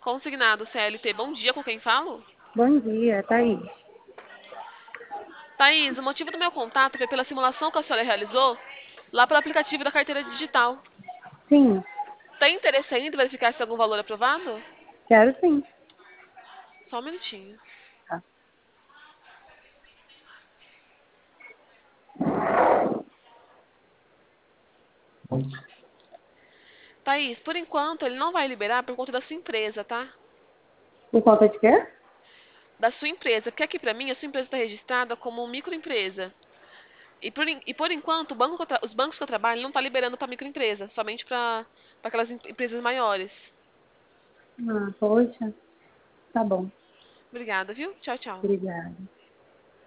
Consignado CLT, bom dia, com quem falo? Bom dia, Thaís. Thaís, o motivo do meu contato foi pela simulação que a senhora realizou lá pelo aplicativo da carteira digital. Sim, Tem interesse ainda em verificar se tem algum valor aprovado? quero sim. Só um minutinho. Tá. Thaís, por enquanto ele não vai liberar por conta da sua empresa, tá? Por conta de quê? Da sua empresa, porque aqui pra mim a sua empresa está registrada como microempresa. E por enquanto, os bancos que eu trabalho não estão liberando para microempresa, somente para aquelas empresas maiores. Ah, poxa, tá bom. Obrigada, viu? Tchau, tchau. Obrigada.